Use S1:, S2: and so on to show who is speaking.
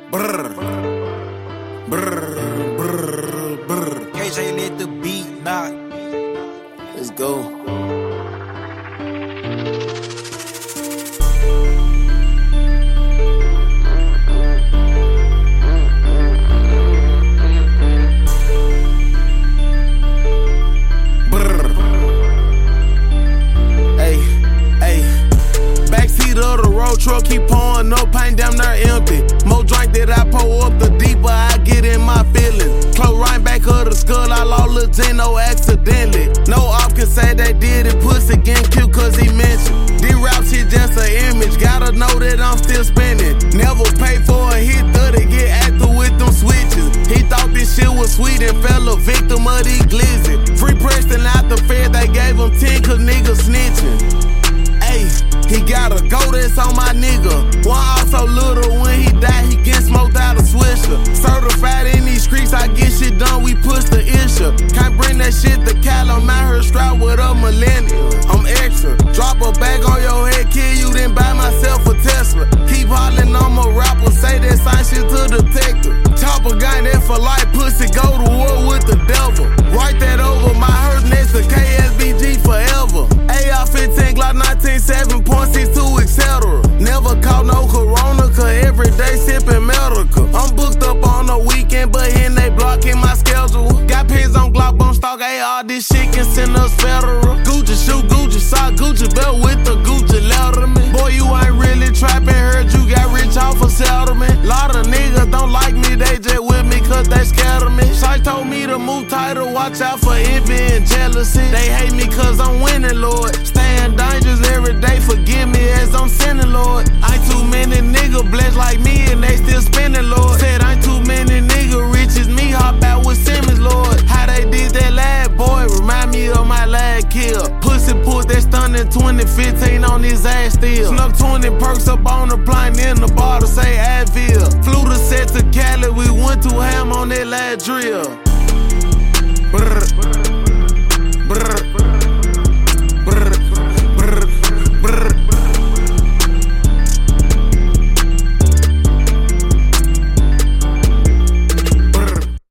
S1: Brr. Brr. Brr. Brr.
S2: KJ let the beat knock.
S1: Let's go. Truck keep pouring up, paint damn near empty. More drink that I pour up, the deeper I get in my feelings. Close right back of the skull, I lost Latino accidentally. No op can say they did it, pussy getting cute cause he mentioned. This rap shit just an image, gotta know that I'm still spinning. Never pay for a hit, 30 get active with them switches. He thought this shit was sweet and fell a victim of these glizzy. Free Preston out the Fed, they gave him 10 cause niggas snitching. Ayy, he gotta go, that's on my nigga. One off so little, when he die, he get smoked out of Swisher. Certified in these streets, I get shit done, we push the issue. Can't bring that shit to Cal, I'm out here strapped with a millennial. I'm extra, drop a bag on your head, kill you, then buy myself a Tesla. Keep hollering, I'm a rapper, say that sign shit to detective. Chopper gun that for life, pussy, go to war with the devil. Write that over, my hurt next to KSBG forever. AR-15, Glock 19, 7.62, etc. Never caught no corona, cause every day sippin' medical. I'm booked up on the weekend, but here they blocking my schedule. Got pins on Glock, bone stock, AR, this shit can send us federal. Gucci shoe, Gucci sock, Gucci belt with the Gucci letterman. Boy, you ain't really trappin', heard you got rich off a settlement. Lot of niggas don't like me, they just with me cause they scared of me. Shite told me to move tighter, watch out for envy and jealousy. They hate me cause I'm winning, Lord. Staying dangerous every day, forgive me as I'm sinning, Lord. Ain't too many niggas blessed like me and they still spinning, Lord. Said ain't too many niggas rich as me, hop out with Simmons, Lord. How they did that lad, boy, remind me of my lad kill. Pussy pulled that stunt in 2015 on his ass still. Snuck 20 perks up on the plane in the bar to say Advil. Flew the set to Cali, we went to ham on that lad drill. Brr.